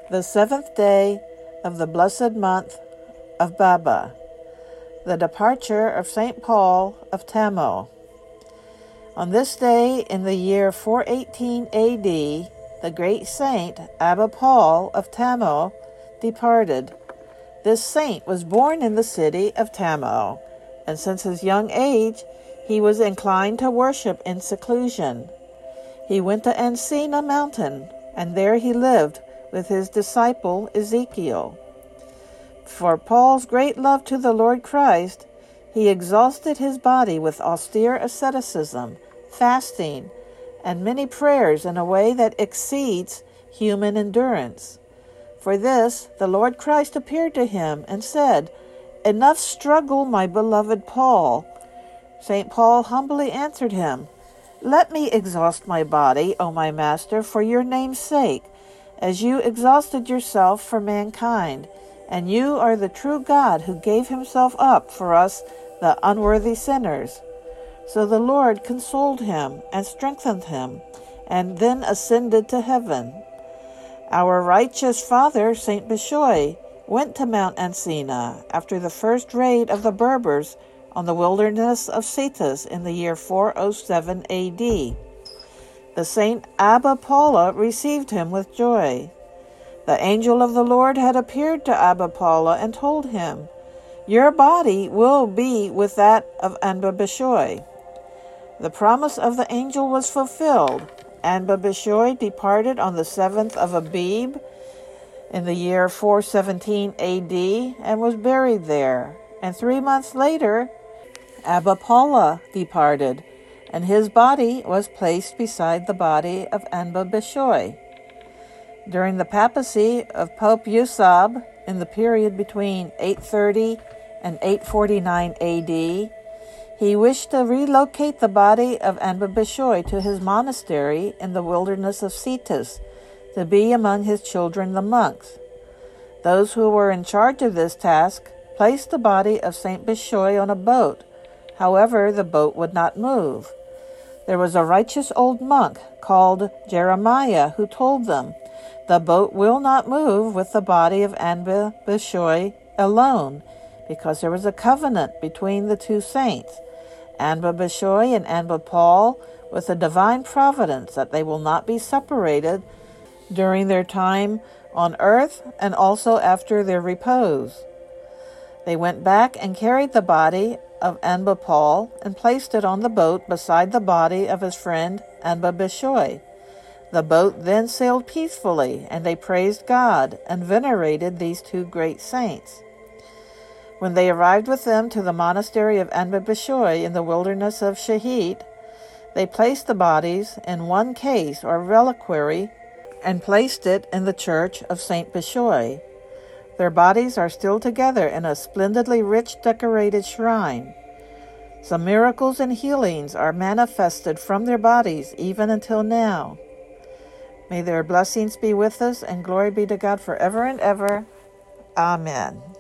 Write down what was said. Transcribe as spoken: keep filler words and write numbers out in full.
the seventh day of the blessed month of Baba, the departure of Saint Paul of Tamo. On this day in the year four eighteen A D, the great saint Abba Paul of Tamo departed. This saint was born in the city of Tamo, and since his young age he was inclined to worship in seclusion. He went to Encina mountain, and there he lived with his disciple Ezekiel. For Paul's great love to the Lord Christ, he exhausted his body with austere asceticism, fasting, and many prayers in a way that exceeds human endurance. For this, the Lord Christ appeared to him and said, "Enough struggle, my beloved Paul." Saint Paul humbly answered him, "Let me exhaust my body, O my master, for your name's sake, as you exhausted yourself for mankind, and you are the true God who gave himself up for us, the unworthy sinners." So the Lord consoled him and strengthened him, and then ascended to heaven. Our righteous father, Saint Bishoy, went to Mount Encina after the first raid of the Berbers on the wilderness of Cetus in the year four oh seven A D. The Saint Abba Paula received him with joy. The angel of the Lord had appeared to Abba Paula and told him, "Your body will be with that of Anba Bishoy." The promise of the angel was fulfilled. Anba Bishoy departed on the seventh of Abib in the year four seventeen A D and was buried there. And three months later, Abba Paula departed, and his body was placed beside the body of Anba Bishoy. During the papacy of Pope Usab, in the period between eight thirty and eight forty-nine A D, he wished to relocate the body of Anba Bishoy to his monastery in the wilderness of Cetus, to be among his children the monks. Those who were in charge of this task placed the body of Saint Bishoy on a boat. However, the boat would not move. There was a righteous old monk called Jeremiah who told them, "The boat will not move with the body of Anba Bishoy alone, because there was a covenant between the two saints, Anba Bishoy and Anba Paul, with a divine providence that they will not be separated during their time on earth and also after their repose." They went back and carried the body of Anba Paul and placed it on the boat beside the body of his friend Anba Bishoy. The boat then sailed peacefully, and they praised God and venerated these two great saints. When they arrived with them to the monastery of Anba Bishoy in the wilderness of Shahid, they placed the bodies in one case or reliquary and placed it in the church of Saint Bishoy. Their bodies are still together in a splendidly rich decorated shrine. Some miracles and healings are manifested from their bodies even until now. May their blessings be with us, and glory be to God forever and ever. Amen.